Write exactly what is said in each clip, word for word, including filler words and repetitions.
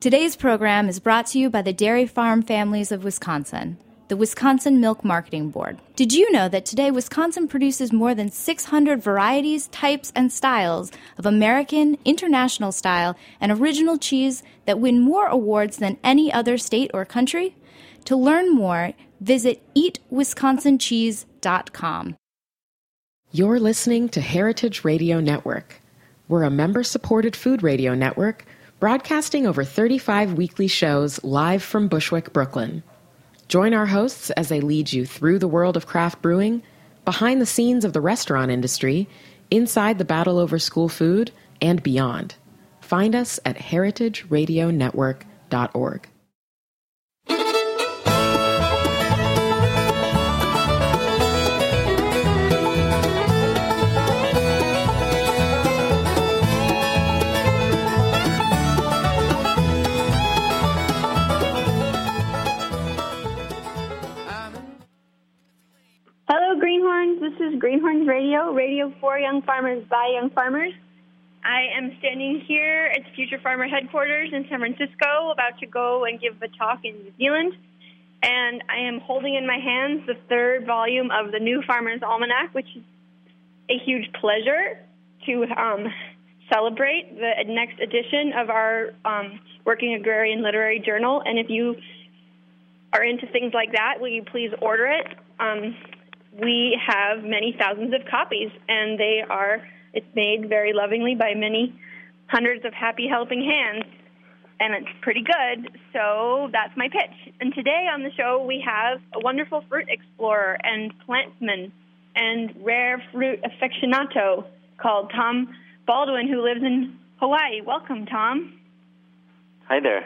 Today's program is brought to you by the Dairy Farm Families of Wisconsin, the Wisconsin Milk Marketing Board. Did you know that today Wisconsin produces more than six hundred varieties, types, and styles of American, international style, and original cheese that win more awards than any other state or country? To learn more, visit eat wisconsin cheese dot com. You're listening to Heritage Radio Network. We're a member-supported food radio network broadcasting over thirty-five weekly shows live from Bushwick, Brooklyn. Join our hosts as they lead you through the world of craft brewing, behind the scenes of the restaurant industry, inside the battle over school food, and beyond. Find us at heritage radio network dot org. Hello, Greenhorns. This is Greenhorns Radio, radio for young farmers by young farmers. I am standing here at Future Farmer headquarters in San Francisco, about to go and give a talk in New Zealand. And I am holding in my hands the third volume of the New Farmer's Almanac, which is a huge pleasure to um, celebrate the next edition of our um, Working Agrarian Literary Journal. And if you are into things like that, will you please order it? Um, We have many thousands of copies, and they are, it's made very lovingly by many hundreds of happy helping hands, and it's pretty good, so that's my pitch. And today on the show, we have a wonderful fruit explorer and plantsman and rare fruit aficionado called Tom Baldwin, who lives in Hawaii. Welcome, Tom. Hi there.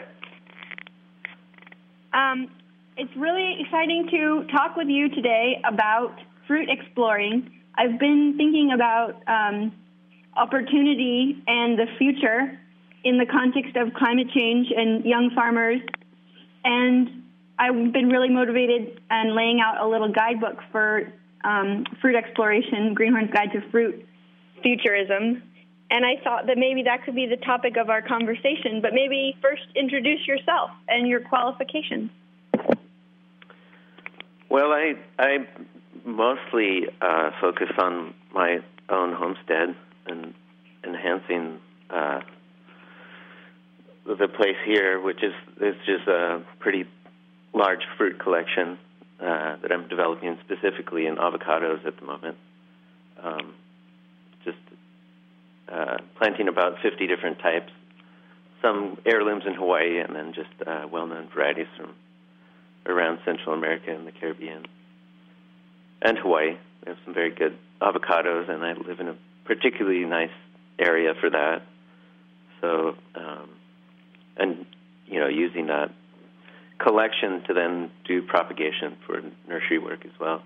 Um, It's really exciting to talk with you today about fruit exploring. I've been thinking about um, opportunity and the future in the context of climate change and young farmers, and I've been really motivated and laying out a little guidebook for um, fruit exploration, Greenhorn's Guide to Fruit Futurism, and I thought that maybe that could be the topic of our conversation, but maybe first introduce yourself and your qualifications. Well, I I mostly uh, focus on my own homestead and enhancing uh, the place here, which is is just a pretty large fruit collection uh, that I'm developing specifically in avocados at the moment. Um, just uh, planting about fifty different types, some heirlooms in Hawaii, and then just uh, well-known varieties from around Central America and the Caribbean and Hawaii. We have some very good avocados, and I live in a particularly nice area for that. So, um, and, you know, using that collection to then do propagation for nursery work as well.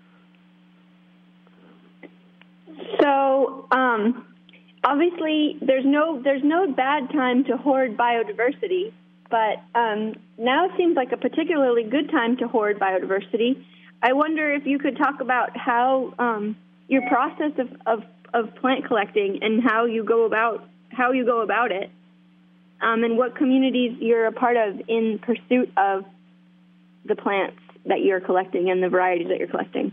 So, um, obviously, there's no there's no bad time to hoard biodiversity. But um, now seems like a particularly good time to hoard biodiversity. I wonder if you could talk about how um, your process of, of, of plant collecting and how you go about how you go about it, um, and what communities you're a part of in pursuit of the plants that you're collecting and the varieties that you're collecting.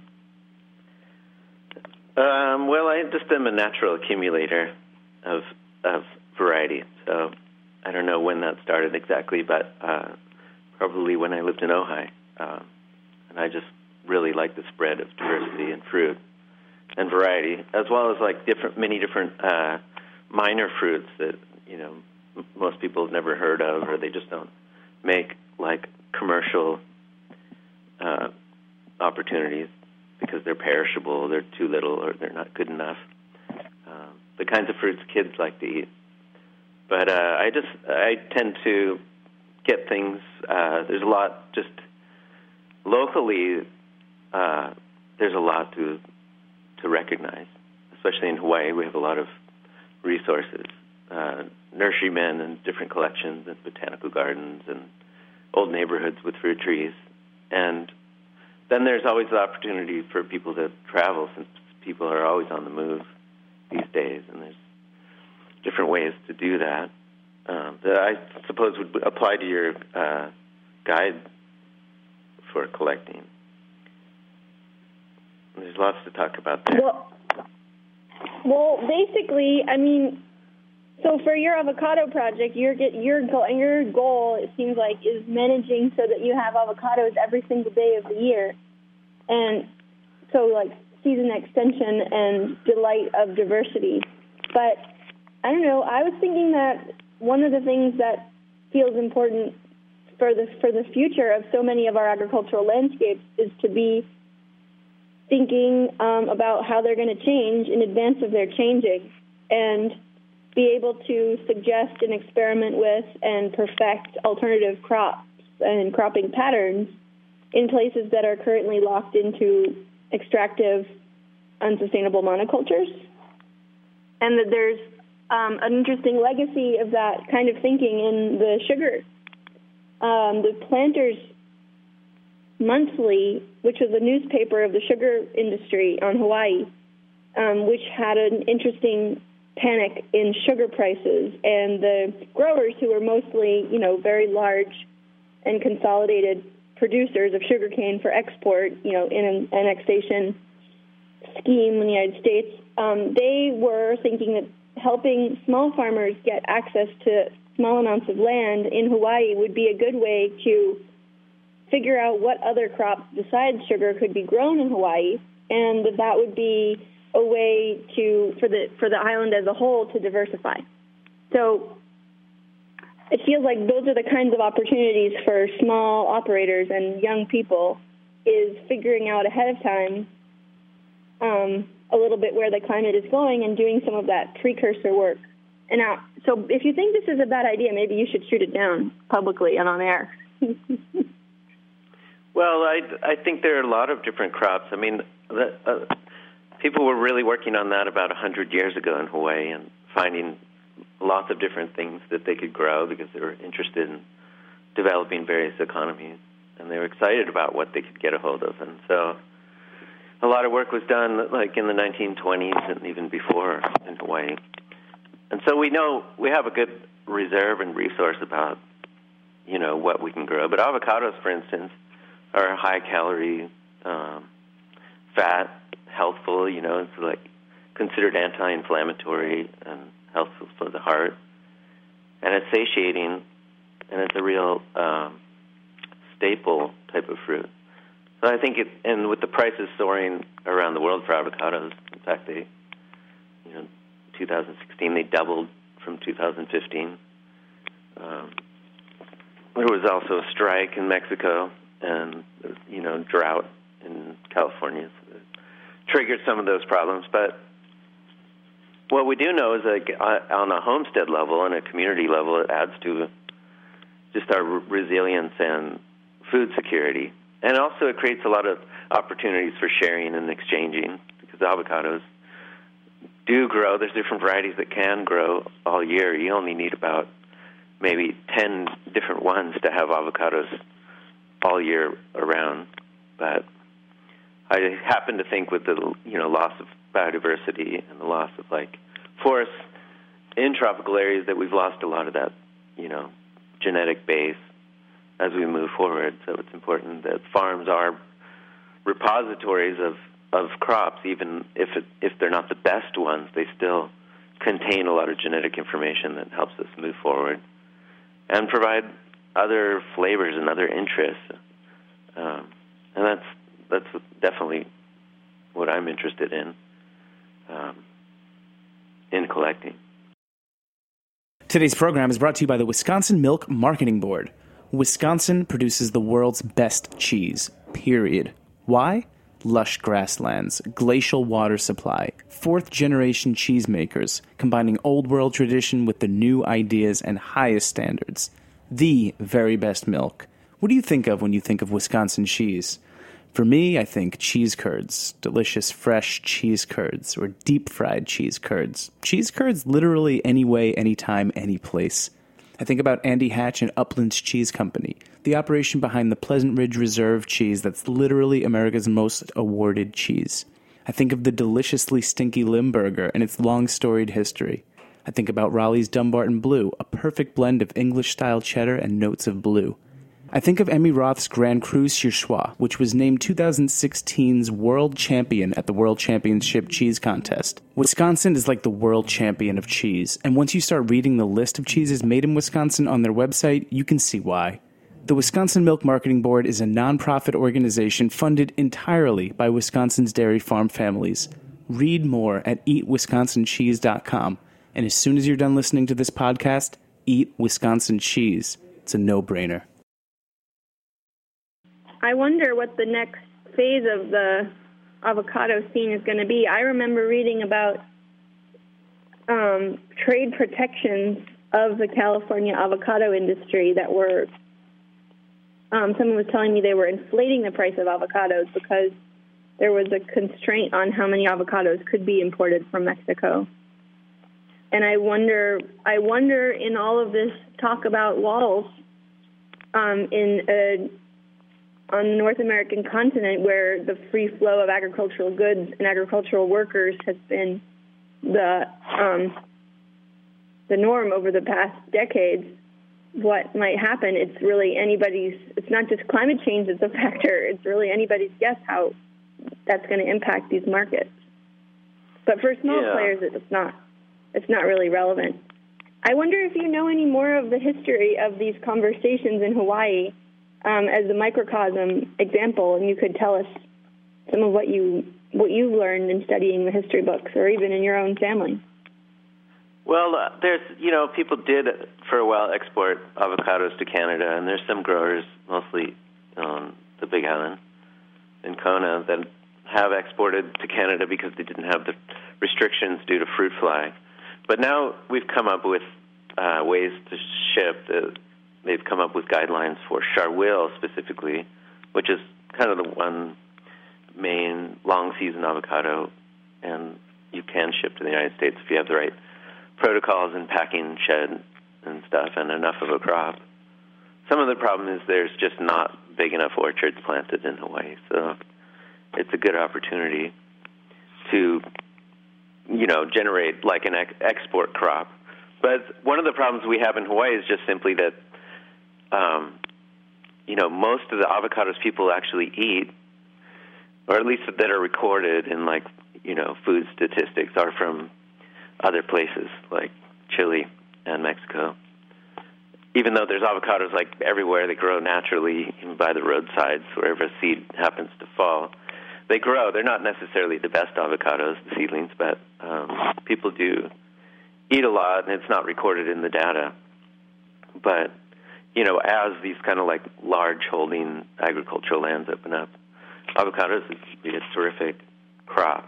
Um, well, I just am a natural accumulator of of variety, so I don't know when that started exactly, but uh, probably when I lived in Ojai. Uh, and I just really like the spread of diversity in fruit and variety, as well as like different, many different uh, minor fruits that, you know, m- most people have never heard of, or they just don't make like commercial uh, opportunities because they're perishable, they're too little, or they're not good enough. Uh, the kinds of fruits kids like to eat. But uh, I just, I tend to get things, uh, there's a lot just locally, uh, there's a lot to to recognize, especially in Hawaii. We have a lot of resources, uh, nurserymen and different collections and botanical gardens and old neighborhoods with fruit trees. And then there's always the opportunity for people to travel, since people are always on the move these days, and there's different ways to do that. um, that I suppose would apply to your uh, guide for collecting. There's lots to talk about there. Well, well, basically, I mean, so for your avocado project, your your goal, your goal, it seems like, is managing so that you have avocados every single day of the year, and so like season extension and delight of diversity. But I don't know. I was thinking that one of the things that feels important for the for the future of so many of our agricultural landscapes is to be thinking um, about how they're going to change in advance of their changing, and be able to suggest and experiment with and perfect alternative crops and cropping patterns in places that are currently locked into extractive, unsustainable monocultures. And that there's um, an interesting legacy of that kind of thinking in the sugar. Um, the Planters Monthly, which was a newspaper of the sugar industry on Hawaii, um, which had an interesting panic in sugar prices, and the growers, who were mostly, you know, very large and consolidated producers of sugarcane for export, you know, in an annexation scheme in the United States, um, they were thinking that helping small farmers get access to small amounts of land in Hawaii would be a good way to figure out what other crops besides sugar could be grown in Hawaii, and that that would be a way to for the for the island as a whole to diversify. So it feels like those are the kinds of opportunities for small operators and young people, is figuring out ahead of time um, a little bit where the climate is going and doing some of that precursor work. And now, so if you think this is a bad idea, maybe you should shoot it down publicly and on air. Well, I, I think there are a lot of different crops. I mean, the, uh, people were really working on that about one hundred years ago in Hawaii and finding lots of different things that they could grow because they were interested in developing various economies, and they were excited about what they could get a hold of. And so a lot of work was done, like in the nineteen twenties and even before in Hawaii. And so we know we have a good reserve and resource about, you know, what we can grow. But avocados, for instance, are high-calorie, um, fat, healthful, you know, it's like considered anti-inflammatory and healthful for the heart. And it's satiating, and it's a real um, staple type of fruit. So I think it, and with the prices soaring around the world for avocados, in fact, they, you know, two thousand sixteen, they doubled from two thousand fifteen. Um, there was also a strike in Mexico, and, you know, drought in California so triggered some of those problems. But what we do know is that on a homestead level and a community level, it adds to just our resilience and food security. And also it creates a lot of opportunities for sharing and exchanging, because avocados do grow. There's different varieties that can grow all year. You only need about maybe ten different ones to have avocados all year around. But I happen to think with the, you know, loss of biodiversity and the loss of, like, forests in tropical areas, that we've lost a lot of that, you know, genetic base as we move forward. So it's important that farms are repositories of, of crops, even if it, if they're not the best ones, they still contain a lot of genetic information that helps us move forward and provide other flavors and other interests. Um, and that's that's definitely what I'm interested in, um, in collecting. Today's program is brought to you by the Wisconsin Milk Marketing Board. Wisconsin produces the world's best cheese, period. Why? Lush grasslands, glacial water supply, fourth-generation cheesemakers, combining old-world tradition with the new ideas and highest standards. The very best milk. What do you think of when you think of Wisconsin cheese? For me, I think cheese curds, delicious fresh cheese curds, or deep-fried cheese curds. Cheese curds literally any way, anytime, any place. I think about Andy Hatch and Upland's Cheese Company, the operation behind the Pleasant Ridge Reserve cheese that's literally America's most awarded cheese. I think of the deliciously stinky Limburger and its long-storied history. I think about Raleigh's Dumbarton Blue, a perfect blend of English-style cheddar and notes of blue. I think of Emmy Roth's Grand Cru Surchoix, which was named two thousand sixteen's World Champion at the World Championship Cheese Contest. Wisconsin is like the world champion of cheese, and once you start reading the list of cheeses made in Wisconsin on their website, you can see why. The Wisconsin Milk Marketing Board is a nonprofit organization funded entirely by Wisconsin's dairy farm families. Read more at eat wisconsin cheese dot com, and as soon as you're done listening to this podcast, eat Wisconsin cheese. It's a no-brainer. I wonder what the next phase of the avocado scene is going to be. I remember reading about um, trade protections of the California avocado industry that were, um, someone was telling me they were inflating the price of avocados because there was a constraint on how many avocados could be imported from Mexico. And I wonder, I wonder in all of this talk about walls um, in a on the North American continent, where the free flow of agricultural goods and agricultural workers has been the um, the norm over the past decades, what might happen? It's really anybody's. It's not just climate change that's a factor. It's really anybody's guess how that's going to impact these markets. But for small yeah. players, it's not. It's not really relevant. I wonder if you know any more of the history of these conversations in Hawaii. Um, as a microcosm example, and you could tell us some of what you what you've learned in studying the history books, or even in your own family. Well, uh, there's you know people did for a while export avocados to Canada, and there's some growers, mostly on the Big Island in Kona, that have exported to Canada because they didn't have the restrictions due to fruit fly. But now we've come up with uh, ways to ship the. They've come up with guidelines for Charwil specifically, which is kind of the one main long-season avocado, and you can ship to the United States if you have the right protocols and packing shed and stuff and enough of a crop. Some of the problem is there's just not big enough orchards planted in Hawaii, so it's a good opportunity to, you know, generate like an ex- export crop. But one of the problems we have in Hawaii is just simply that Um, you know, most of the avocados people actually eat, or at least that are recorded in, like, you know, food statistics, are from other places, like Chile and Mexico. Even though there's avocados, like, everywhere, they grow naturally by the roadsides, wherever a seed happens to fall. They grow. They're not necessarily the best avocados, the seedlings, but um, people do eat a lot, and it's not recorded in the data. But you know, as these kind of like large holding agricultural lands open up, avocados would be a terrific crop.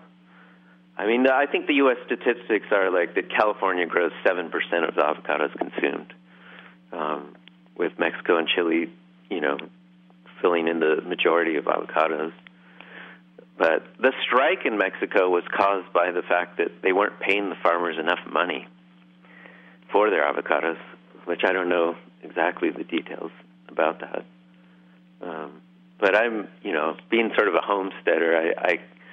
I mean, I think the U S statistics are like that California grows seven percent of the avocados consumed, um, with Mexico and Chile, you know, filling in the majority of avocados. But the strike in Mexico was caused by the fact that they weren't paying the farmers enough money for their avocados, which I don't know exactly the details about that. Um, but I'm, you know, being sort of a homesteader, I, I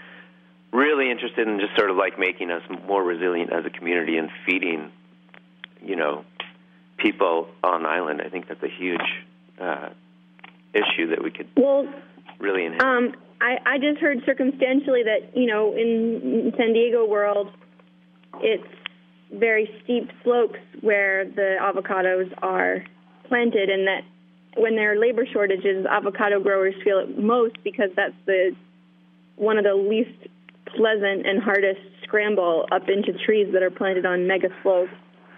really interested in just sort of like making us more resilient as a community and feeding, you know, people on island. I think that's a huge uh, issue that we could well, really enhance. Um, I, I just heard circumstantially that, you know, in San Diego world, it's very steep slopes where the avocados are planted, and that when there are labor shortages, avocado growers feel it most because that's the one of the least pleasant and hardest scramble up into trees that are planted on mega slopes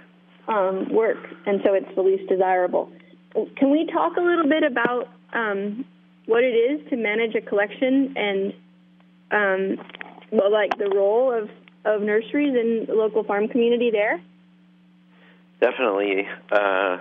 um, work, and so it's the least desirable. Can we talk a little bit about um, what it is to manage a collection and um, well, like the role of, of nurseries in the local farm community there? Definitely. Uh,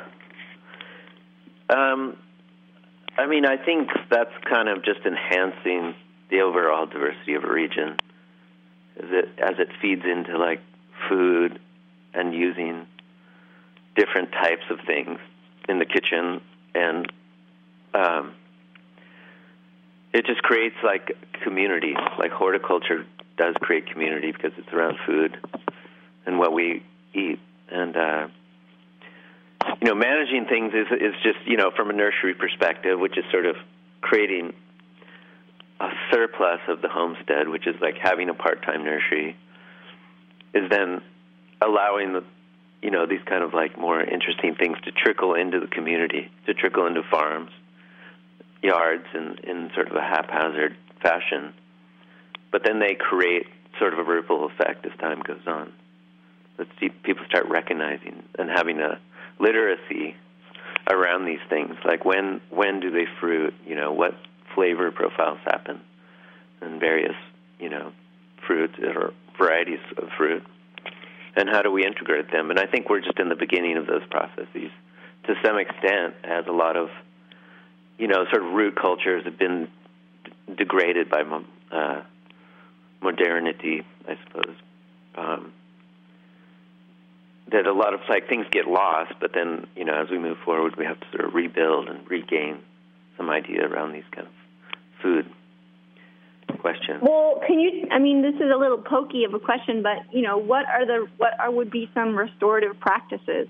um, I mean, I think that's kind of just enhancing the overall diversity of a region as it, as it feeds into, like, food and using different types of things in the kitchen. And um, it just creates, like, community. Like, horticulture does create community because it's around food and what we eat. And, uh, you know, managing things is, is just, you know, from a nursery perspective, which is sort of creating a surplus of the homestead, which is like having a part-time nursery, is then allowing the, you know, these kind of like more interesting things to trickle into the community, to trickle into farms, yards in, in sort of a haphazard fashion. But then they create sort of a ripple effect as time goes on. Let's see, people start recognizing and having a literacy around these things, like when when do they fruit, you know, what flavor profiles happen, and various, you know, fruits or varieties of fruit, and how do we integrate them. And I think we're just in the beginning of those processes. To some extent, as a lot of, you know, sort of root cultures have been d- degraded by uh, modernity, I suppose. Um, that a lot of like things get lost, but then, you know, as we move forward, we have to sort of rebuild and regain some idea around these kind of food questions. Well, can you? I mean, this is a little pokey of a question, but you know, what are the what are would be some restorative practices?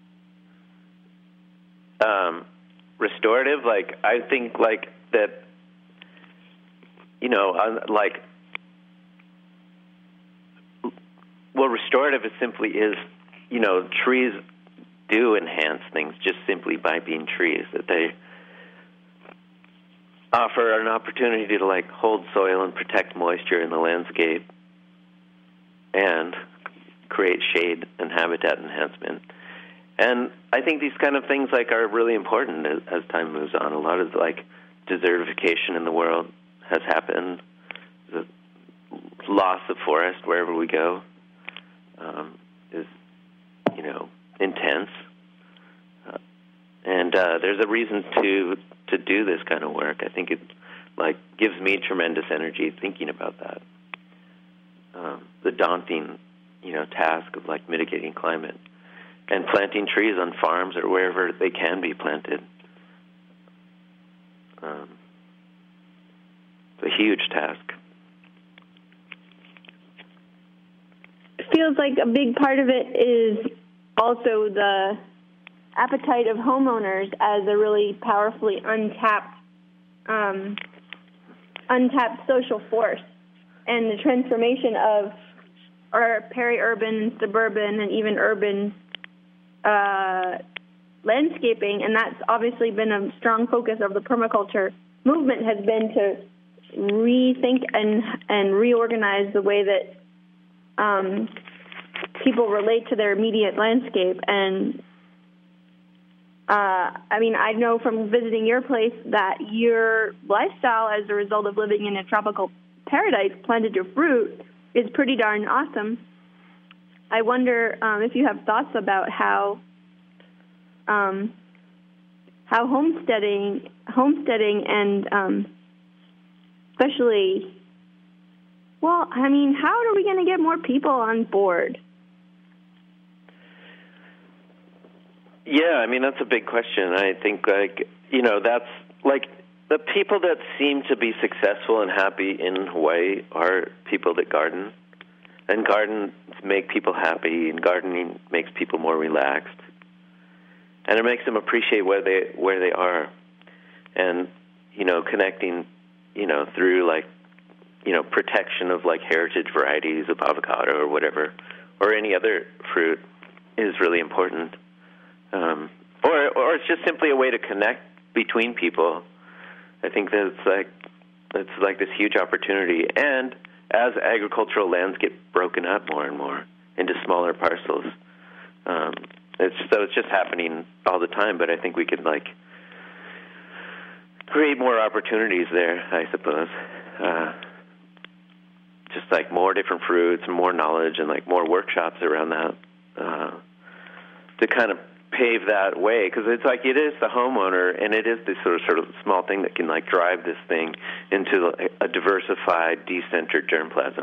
Um, restorative, like I think, like that. You know, like well, restorative is simply is. You know, trees do enhance things just simply by being trees, that they offer an opportunity to, like, hold soil and protect moisture in the landscape and create shade and habitat enhancement. And I think these kind of things, like, are really important as, as time moves on. A lot of, like, desertification in the world has happened, the loss of forest wherever we go um, is you know, intense. Uh, and uh, there's a reason to to do this kind of work. I think it, like, gives me tremendous energy thinking about that. Um, the daunting, you know, task of, like, mitigating climate. And planting trees on farms or wherever they can be planted. Um, it's a huge task. It feels like a big part of it is also the appetite of homeowners as a really powerfully untapped, um, untapped social force, and the transformation of our peri-urban, suburban, and even urban uh, landscaping. And that's obviously been a strong focus of the permaculture movement, has been to rethink and and reorganize the way that um, people relate to their immediate landscape. And uh, I mean, I know from visiting your place that your lifestyle as a result of living in a tropical paradise planted to fruit is pretty darn awesome. I wonder um, if you have thoughts about how um, how homesteading, homesteading, and um, especially, well, I mean, how are we going to get more people on board? Yeah, I mean, that's a big question. I think, like, you know, that's, like, the people that seem to be successful and happy in Hawaii are people that garden. And gardens make people happy, and gardening makes people more relaxed. And it makes them appreciate where they where they are. And, you know, connecting, you know, through, like, you know, protection of, like, heritage varieties of avocado or whatever, or any other fruit is really important. Um, or or it's just simply a way to connect between people. I think that it's like it's like this huge opportunity. And as agricultural lands get broken up more and more into smaller parcels, um, it's so it's just happening all the time. But I think we could, like, create more opportunities there, I suppose. Uh, just like more different fruits and more knowledge and, like, more workshops around that uh, to kind of pave that way, because it's like it is the homeowner, and it is this sort of sort of small thing that can, like, drive this thing into a diversified, decentered germplasm.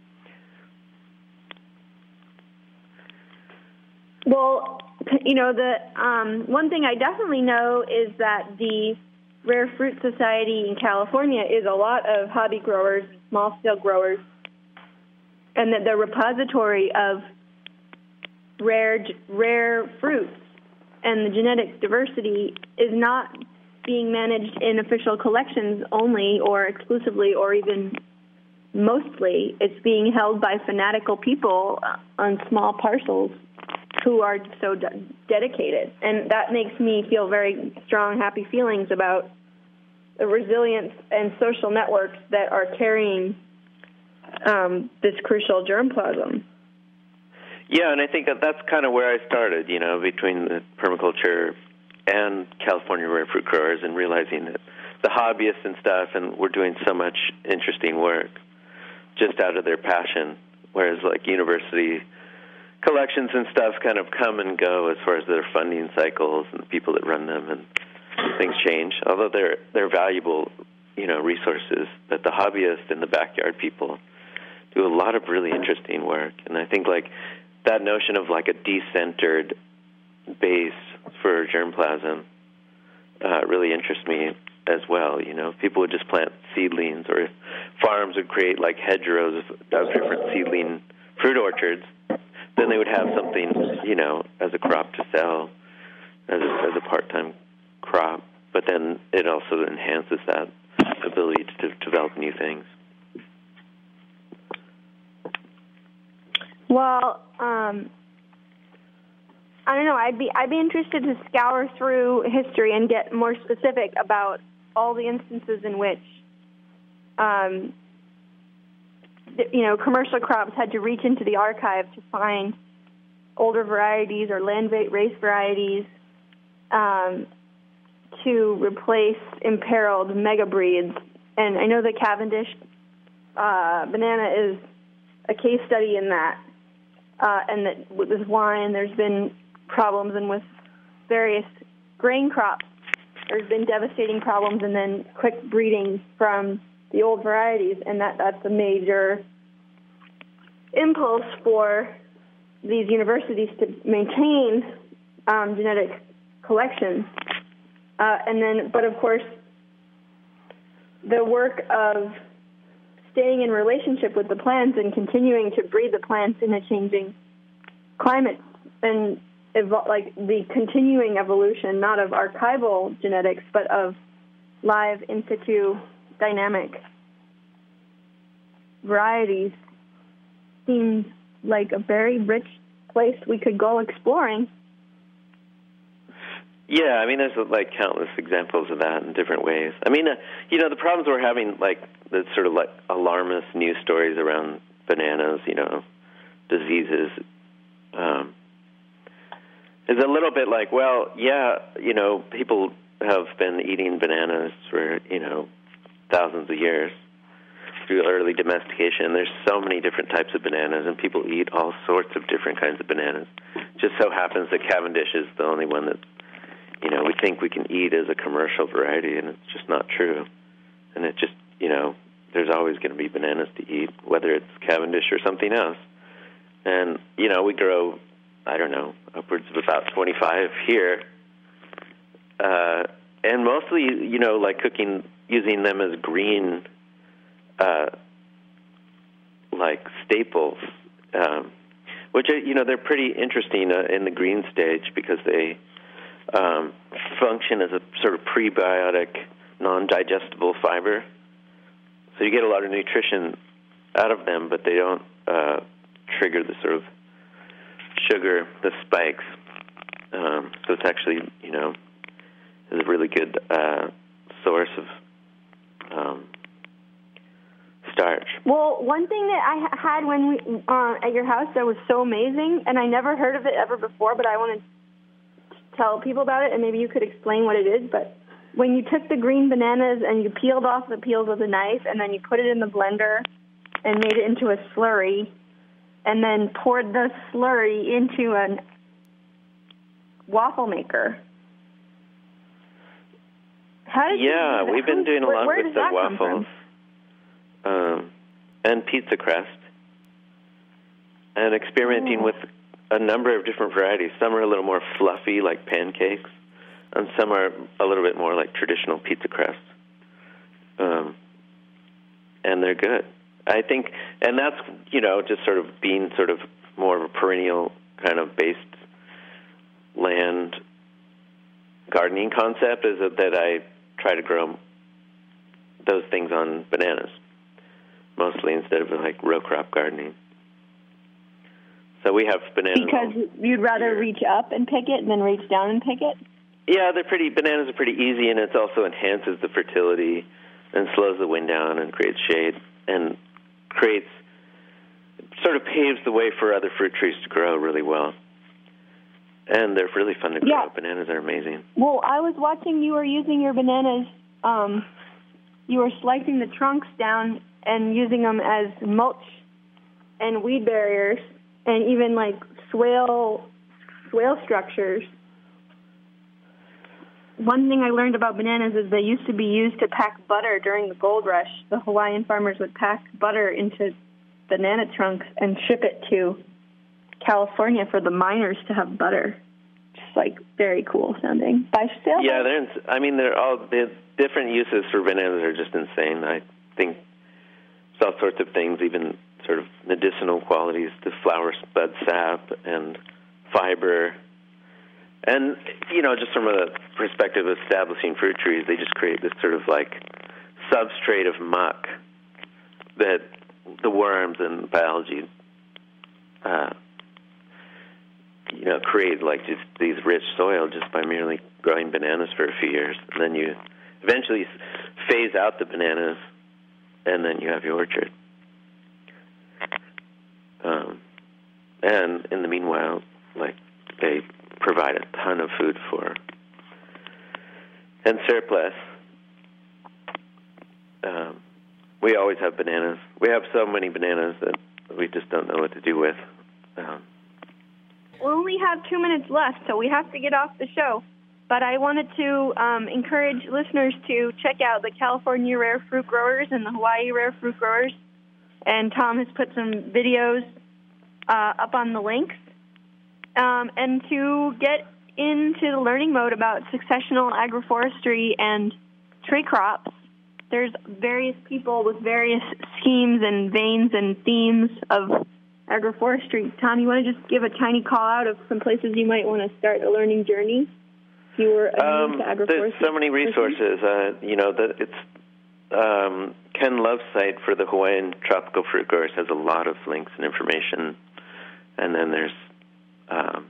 Well, you know, the um, one thing I definitely know is that the Rare Fruit Society in California is a lot of hobby growers, small-scale growers, and that the repository of rare rare fruits, and the genetic diversity is not being managed in official collections only or exclusively or even mostly. It's being held by fanatical people on small parcels who are so de- dedicated. And that makes me feel very strong, happy feelings about the resilience and social networks that are carrying um, this crucial germplasm. Yeah, and I think that that's kind of where I started, you know, between the permaculture and California rare fruit growers, and realizing that the hobbyists and stuff, and we're doing so much interesting work just out of their passion, whereas like university collections and stuff kind of come and go as far as their funding cycles and the people that run them, and things change. Although they're they're valuable, you know, resources, that the hobbyists and the backyard people do a lot of really interesting work. And I think like that notion of like a decentered base for germplasm uh, really interests me as well. You know, if people would just plant seedlings, or if farms would create like hedgerows of, of different seedling fruit orchards, then they would have something, you know, as a crop to sell, as a, as a part-time crop. But then it also enhances that ability to develop new things. Well, um, I don't know. I'd be I'd be interested to scour through history and get more specific about all the instances in which, um, you know, commercial crops had to reach into the archive to find older varieties or land-race varieties um, to replace imperiled mega breeds. And I know the Cavendish uh, banana is a case study in that. Uh, and that with wine, there's been problems, and with various grain crops, there's been devastating problems, and then quick breeding from the old varieties, and that, that's a major impulse for these universities to maintain um, genetic collections. Uh, and then, but of course, the work of staying in relationship with the plants and continuing to breed the plants in a changing climate, and evo- like the continuing evolution, not of archival genetics, but of live in situ dynamic varieties, seems like a very rich place we could go exploring. Yeah, I mean, there's like countless examples of that in different ways. I mean, uh, you know, the problems we're having, like the sort of like alarmist news stories around bananas, you know, diseases, um, is a little bit like, well, yeah, you know, people have been eating bananas for, you know, thousands of years through early domestication. There's so many different types of bananas, and people eat all sorts of different kinds of bananas. Just so happens that Cavendish is the only one that, you know, we think we can eat as a commercial variety, and it's just not true. And it just, you know, there's always going to be bananas to eat, whether it's Cavendish or something else. And, you know, we grow, I don't know, upwards of about twenty-five here. Uh, and mostly, you know, like cooking, using them as green, uh, like staples, um, which, are, you know, they're pretty interesting uh, in the green stage because they Um, function as a sort of prebiotic, non-digestible fiber. So you get a lot of nutrition out of them, but they don't uh, trigger the sort of sugar, the spikes. Um, so it's actually, you know, is a really good uh, source of um, starch. Well, one thing that I had when we uh, at your house that was so amazing, and I never heard of it ever before, but I wanted tell people about it, and maybe you could explain what it is, but when you took the green bananas and you peeled off the peels with a knife, and then you put it in the blender and made it into a slurry, and then poured the slurry into a waffle maker. How did yeah, you, we've been doing a where, lot where with the waffles um, and pizza crust, and experimenting oh. with a number of different varieties. Some are a little more fluffy, like pancakes, and some are a little bit more like traditional pizza crust. Um, and they're good, I think. And that's, you know, just sort of being sort of more of a perennial kind of based land gardening concept is that, that I try to grow those things on bananas, mostly instead of like row crop gardening. So we have bananas. Because you'd rather here. reach up and pick it than reach down and pick it? Yeah, they're pretty. Bananas are pretty easy, and it also enhances the fertility and slows the wind down and creates shade and creates sort of paves the way for other fruit trees to grow really well. And they're really fun to grow. Yeah. Bananas are amazing. Well, I was watching you were using your bananas. Um, you were slicing the trunks down and using them as mulch and weed barriers, and even like swale swale structures. One thing I learned about bananas is they used to be used to pack butter during the gold rush. The Hawaiian farmers would pack butter into banana trunks and ship it to California for the miners to have butter. Just like very cool sounding. By sale? Yeah, they're. Ins- I mean, they're all the different uses for bananas are just insane. I think there's all sorts of things, even sort of medicinal qualities to flower bud sap and fiber. And, you know, just from a perspective of establishing fruit trees, they just create this sort of like substrate of muck that the worms and biology, uh, you know, create like just these rich soil just by merely growing bananas for a few years. And then you eventually phase out the bananas, and then you have your orchard. Um, and in the meanwhile, like, they provide a ton of food for and surplus. Um, we always have bananas. We have so many bananas that we just don't know what to do with. Um, We only have two minutes left, so we have to get off the show. But I wanted to um, encourage listeners to check out the California Rare Fruit Growers and the Hawaii Rare Fruit Growers. And Tom has put some videos uh, up on the links. Um, and to get into the learning mode about successional agroforestry and tree crops, there's various people with various schemes and veins and themes of agroforestry. Tom, you want to just give a tiny call out of some places you might want to start a learning journey? If you were um, to agroforestry. There's so many resources. Uh, you know, the, it's um, Ken Love's site for the Hawaiian Tropical Fruit Growers has a lot of links and information. And then there's um,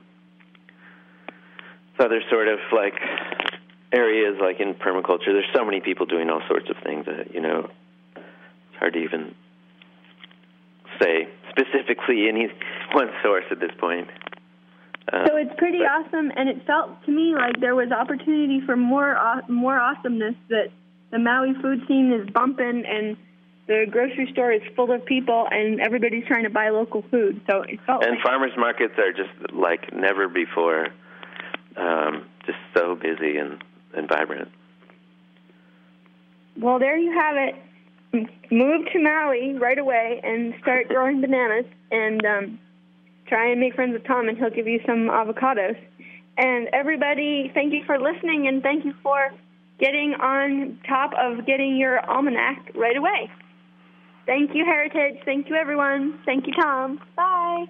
other sort of like areas like in permaculture. There's so many people doing all sorts of things that, you know, it's hard to even say specifically any one source at this point. Uh, so it's pretty but, awesome, and it felt to me like there was opportunity for more uh, more awesomeness, that the Maui food scene is bumping and the grocery store is full of people and everybody's trying to buy local food. So it felt And like farmers markets are just like never before, um, just so busy and, and vibrant. Well, there you have it. Move to Maui right away and start growing bananas, and um, try and make friends with Tom, and he'll give you some avocados. And everybody, thank you for listening, and thank you for getting on top of getting your almanac right away. Thank you, Heritage. Thank you, everyone. Thank you, Tom. Bye.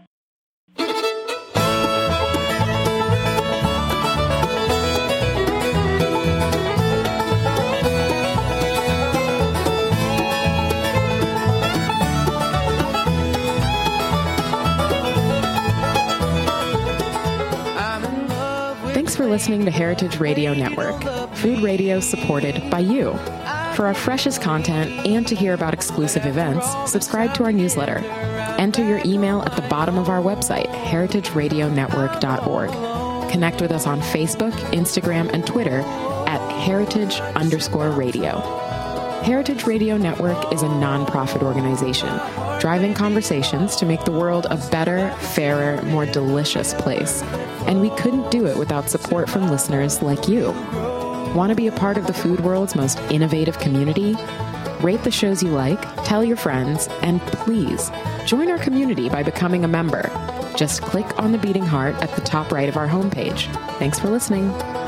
Thanks for listening to Heritage Radio Network, food radio supported by you. For our freshest content and to hear about exclusive events, subscribe to our newsletter. Enter your email at the bottom of our website, heritage radio network dot org. Connect with us on Facebook, Instagram, and Twitter at heritage underscore radio. Heritage Radio Network is a nonprofit organization driving conversations to make the world a better, fairer, more delicious place. And we couldn't do it without support from listeners like you. Want to be a part of the food world's most innovative community? Rate the shows you like, tell your friends, and please join our community by becoming a member. Just click on the beating heart at the top right of our homepage. Thanks for listening.